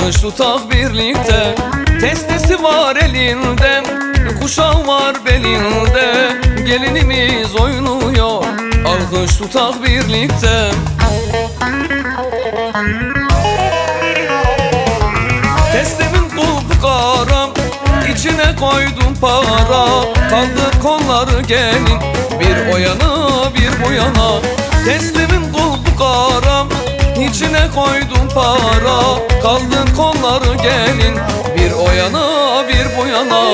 Alkış tutak birlikte, testisi var elinde, kuşağı var belinde, gelinimiz oynuyor. Alkış tutak birlikte. Testimin kulpu kara, içine koydum para. Kaldır kolları gelin, bir o yana bir bu yana. Testimin kulpu kara, içine koydum para. Kaldır kolları gelin, bir o yana bir bu yana.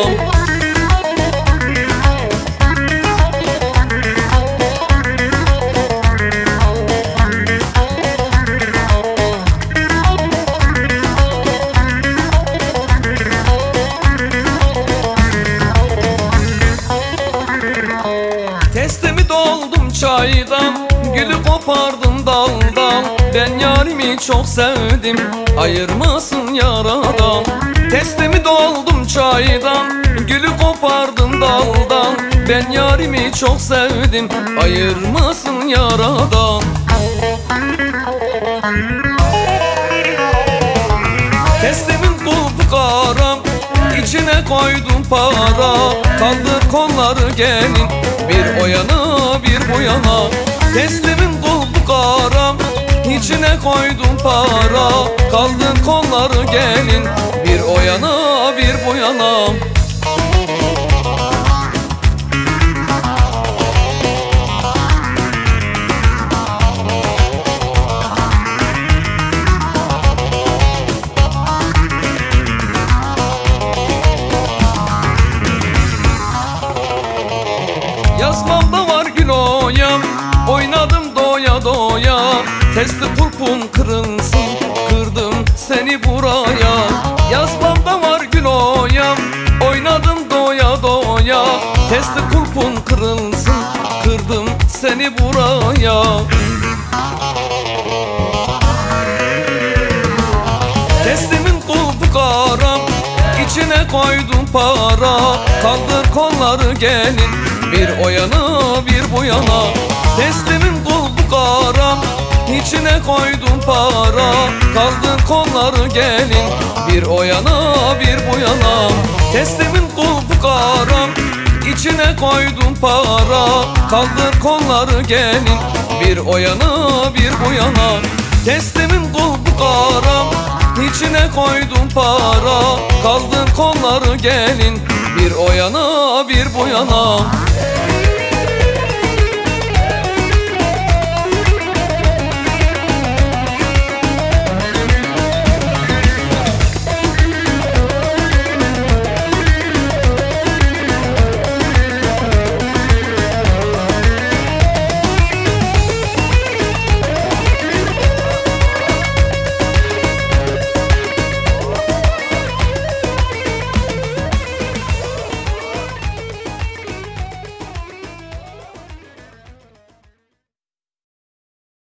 Testimi doldum çaydan, gülü kopardım daldan. Ben yarimi çok sevdim, ayırmasın yaradan. Testimi doldum çaydan, gülü kopardım daldan. Ben yarimi çok sevdim, ayırmasın yaradan. Testimin kulpu kara, içine koydum para. Kaldır kolları gelin, bir o yana bir bu yana. Testimin kulpu kara, içine koydum para. Kaldır kolları gelin, bir o yana bir bu yana. Yazmamda var gül oyam, oynadım doya doya. Testi kulpun kırılsın, kırdım seni buraya. Yazmamda var gül oyam, oynadım doya doya. Testi kulpun kırılsın, kırdım seni buraya. Testimin kulpu kara, içine koydum para. Kaldır kolları gelin, bir o yana bir bu yana. Testimin kulpu kara, içine koydum para. Kaldır kolları gelin, bir o yana bir bu yana. Testimin kulpu kara, içine koydum para. Kaldır kolları gelin, bir o yana bir bu yana. Testimin kulpu kara, içine koydum para. Kaldır kolları gelin, bir o yana bir bu yana.